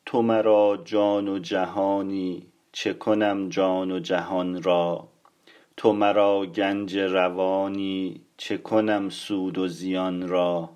تو مرا جان و جهانی، چه کنم جان و جهان را؟ تو مرا گنج روانی، چه کنم سود و زیان را؟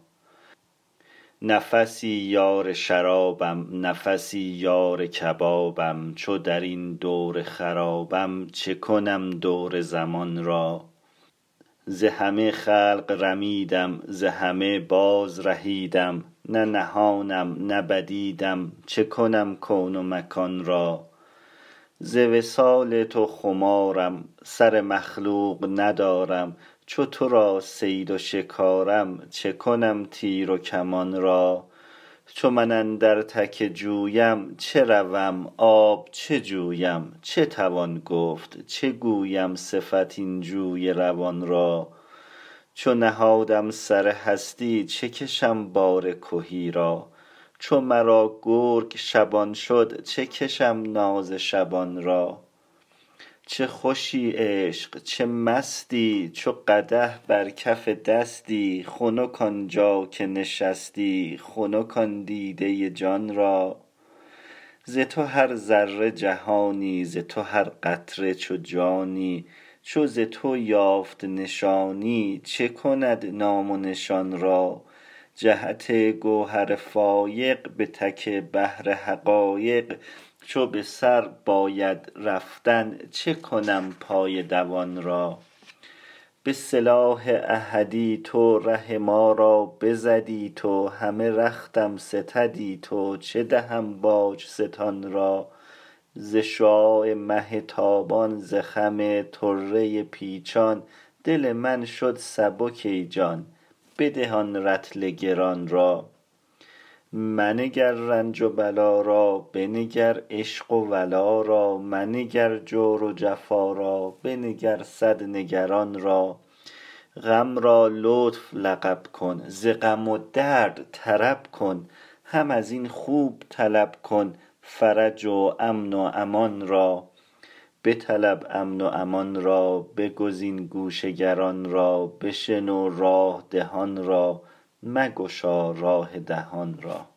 نفسی یار شرابم، نفسی یار کبابم، چو در این دور خرابم، چه کنم دور زمان را؟ ز همه خلق رمیدم، ز همه باز رهیدم، نه نهانم نه بدیدم، چه کنم کون و مکان را؟ ز وصال تو خمارم، سر مخلوق ندارم، چو تو را صید و شکارم، چه کنم تیر و کمان را؟ چو من اندر تک جویم، چه روم آب چه جویم، چه توان گفت چه گویم صفت این جوی روان را؟ چو نهادم سر هستی، چه کشم بار کهی را؟ چو مرا گرگ شبان شد، چه کشم ناز شبان را؟ چه خوشی عشق چه مستی، چو قدح بر کف دستی، خنک آنجا که نشستی، خنک آن دیده جان را؟ ز تو هر ذره جهانی، ز تو هر قطره چو جانی، چو ز تو یافت نشانی، چه کند نام و نشان را؟ جهت گوهر فایق به تک بحر حقایق، چو به سر باید رفتن، چه کنم پای دوان را؟ به سلاح احدی تو ره ما را بزدی تو، همه رختم ستدی تو، چه دهم باج ستان را؟ ز شعاع مه تابان، ز خم طره پیچان، دل من شد سبک ای جان، بده آن رطل گران را. منگر رنج و بلا را، بنگر عشق و ولا را، منگر جور و جفا را، بنگر صد نگران را. غم را لطف لقب کن، ز غم و درد طرب کن، هم از این خوب طلب کن فرج و امن و امان را. بطلب امن و امان را، بگزین گوش گران را، بشنو راه دهان را، مگشا راه دهان را.